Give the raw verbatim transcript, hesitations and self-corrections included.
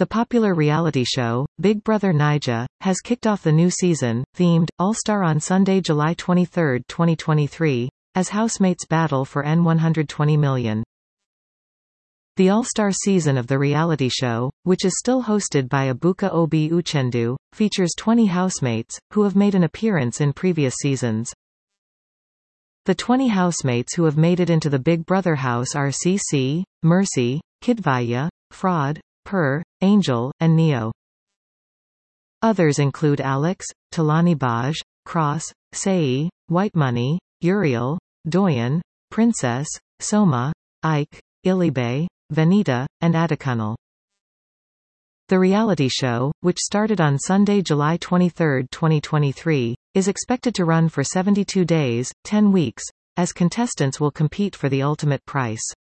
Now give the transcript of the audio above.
The popular reality show, Big Brother Naija, has kicked off the new season, themed, All-Star on Sunday, July twenty-third, twenty twenty-three, as housemates battle for N one hundred twenty million. The All-Star season of the reality show, which is still hosted by Ebuka Obi Uchendu, features twenty housemates, who have made an appearance in previous seasons. The twenty housemates who have made it into the Big Brother house are Cece, Mercy, Kidvaya, Fraud, Per, Angel, and Neo. Others include Alex, Talani Baj, Cross, Sei, White Money, Uriel, Doyen, Princess, Soma, Ike, Ilibe, Vanita, and Adekunle. The reality show, which started on Sunday, July twenty-third, twenty twenty-three, is expected to run for seventy-two days, ten weeks, as contestants will compete for the ultimate price.